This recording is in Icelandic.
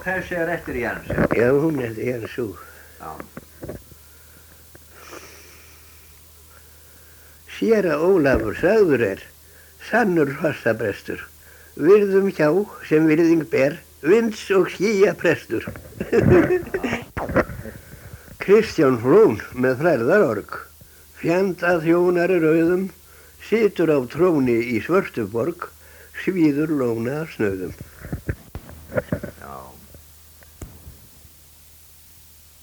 þessi eftir Jens. Já, hún Jens sú. Já. Séra Ólafur sagður sannur fassabrestur, virðum hjá sem virðing ber, vinds og skýja prestur. Kristján Flón með flærðarorg, fjand að þjónari rauðum, situr á tróni í Svörtuborg, svíður lóna snöðum.